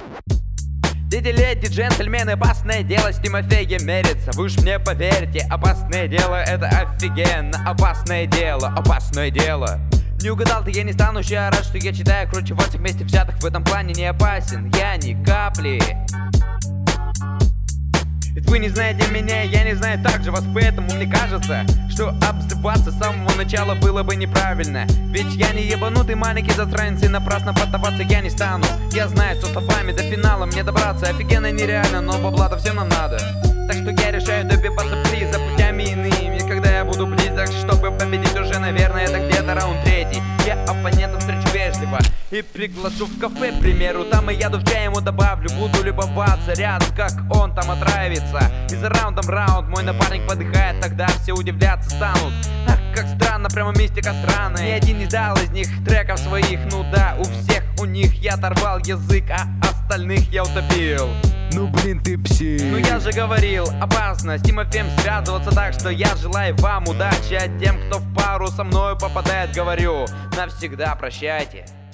Дети, леди, джентльмены, опасное дело с Тимофеем мерится. Вы уж мне поверьте, опасное дело — это офигенно. Опасное дело, опасное дело. Не угадал ты, я не стану, я рад, что я читаю круче вас всех вместе взятых. В этом плане не опасен, я ни капли. Ведь вы не знаете меня, я не знаю также вас, поэтому мне кажется, что обзываться с самого начала было бы неправильно. Ведь я не ебанутый маленький засранец, и напрасно поддаваться я не стану. Я знаю, что с вами до финала мне добраться офигенно нереально, но бабла-то всем нам надо. Так что я решаю добиваться приза путями иными, когда я буду близок, чтобы победить уже, наверное, это где-то раунд 3. Я оппонента встречу вежливо и приглашу в кафе, к примеру. Там и яду в чай ему добавлю, буду любоваться рядом, как он там отравится. И за раундом раунд мой напарник подыхает, тогда все удивляться станут. Ах, как странно, прямо мистика странная. Ни один не дал из них треков своих, ну да, у всех у них я оторвал язык, а остальных я утопил. Ну блин, ты псих. Ну я же говорил, опасно с Тимофеем связываться, так что я желаю вам удачи. А тем, кто в пару со мною попадает, говорю, навсегда прощайте.